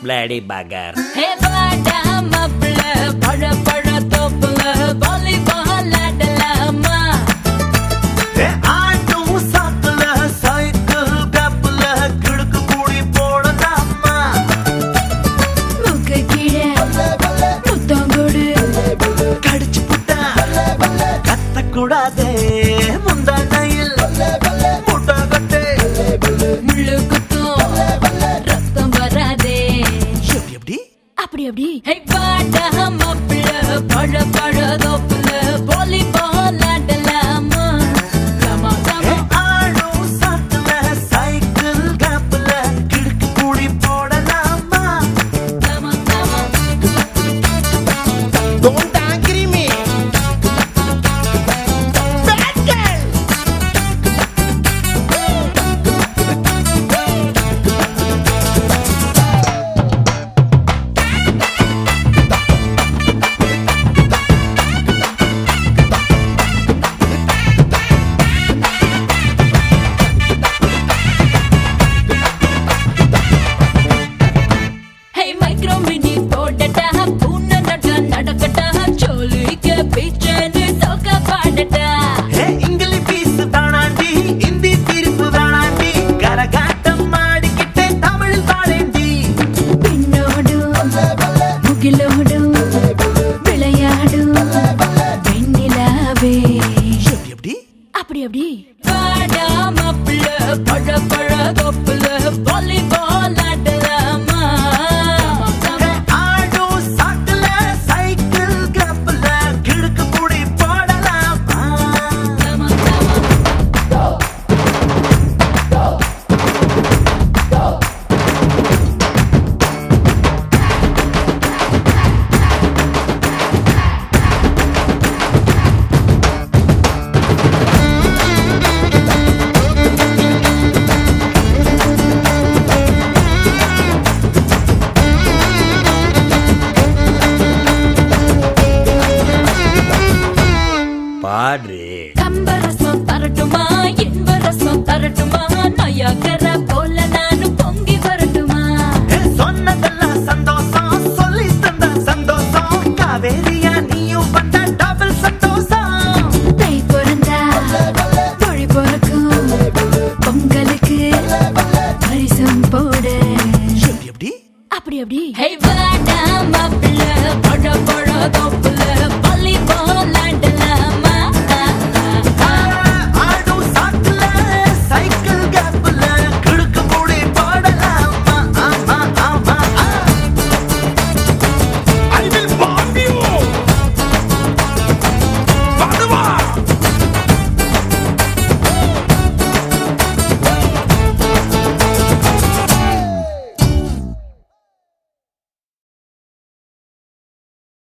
bloody bugger. Hey, bada mapla, pada pada topla, volleyball adalama. Hey, ஆட்டு சாக்குல cycle கப்பல கிடுக்கு கூடி போடலாமா? முக்கு கீழே முத்தங்கொடு கடிச்சு புட்டா கத்தக்கூடாதே முந்தானையில் முட்டை கட்டே முள்ளு குத்தும் ரத்தம் வராதே. எப்படி எப்படி அப்படி அப்படி. Hey, bada mapla, pada pada topla, volleyball adalama. Lama lama. ஆடு சாக்குல சைக்கிள் கப்பல கிடுக்கு கூடி போடலாமா? Lama lama. Don't agree me. Bad girl. Hey, micro mini போடடா பூனை நடக்கடா சோலிக்க பீச்சேன்னு சோக்க பாடடா. இங்கிலீஷ் பீஸ் தானாண்டி இந்தி தீர்ப்பு தானாண்டி கரகாட்டம் மாடிக்கிட்டே தமிழ் பாடேண்டி பின்னோடும் முகிலோடும் விளையாடும் வெண்ணிலாவே. எப்படி எப்படி அப்படி அப்படி. பாடா மாப்பிள்ள பழ பழ தொப்புல வாலிபால் ஆடலாமா? ஆடு சாக்குல சைக்கிள் கப்பல கிடுக்கு கூடி போடலாமா? Lama lama. பாடு. கம்பரசம் தரட்டுமா இன்பரசம் தரட்டுமா நயாகர போல நானும் பொங்கி வரட்டுமா? சொன்னதெல்லாம் சந்தோஷம் சொல்லி தந்த சந்தோஷம் காவேரியா நீயும் வந்த டபுள் சந்தோஷம் தை பிறந்தா மொழி பிறக்கும் பொங்கலுக்கு பரிசம் போடு. எப்படி எப்படி அப்படி அப்படி. Hey, வாடா மாப்பிள்ள பழ பழ தொப்புல